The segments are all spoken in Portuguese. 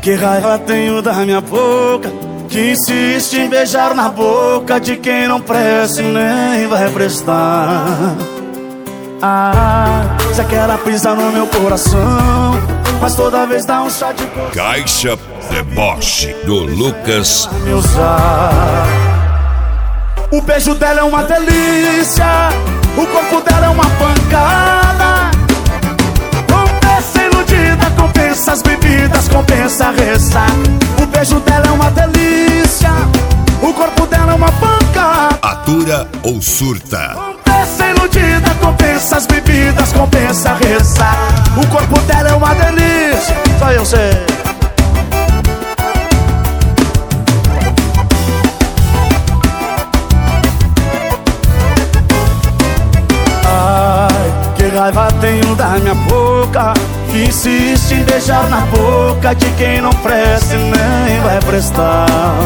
que raiva tenho da minha boca, que insiste em beijar na boca de quem não presta e nem vai prestar. Se aquela pisa no meu coração, mas toda vez dá um chá de coração. Caixa Deboche do Lucas. Me usar. O beijo dela é uma delícia, o corpo dela é uma pancada. Compensa iludida, compensa as bebidas, compensa a ressaca. O beijo dela é uma delícia, o corpo dela é uma pancada. Atura ou surta? Compensa iludida, compensa as bebidas, compensa a ressaca. O corpo dela é uma delícia, só eu sei. Raiva tenho da minha boca, que insiste em beijar na boca de quem não presta e nem vai prestar.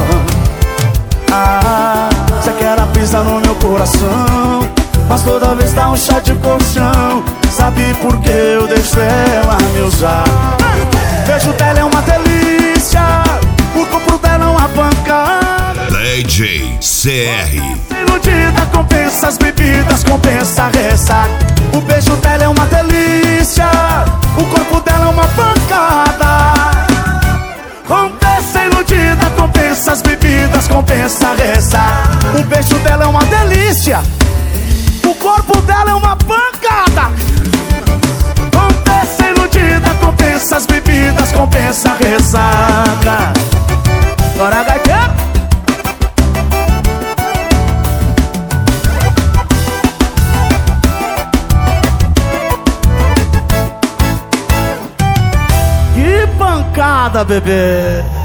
Se aquela pisa no meu coração, mas toda vez dá um chá de colchão. Sabe por que eu deixo ela me usar? O beijo dela é uma delícia, o corpo dela é uma pancada. DJ CR. Iludida, compensa as bebidas, compensa a ressaca. O beijo dela é uma delícia, o corpo dela é uma pancada. Compensa iludida, compensa as bebidas, compensa a ressaca. O beijo dela é uma delícia, o corpo dela é uma pancada. Compensa iludida, compensa as bebidas, compensa a ressaca. Bora, gaiteiro! Pancada, bebê.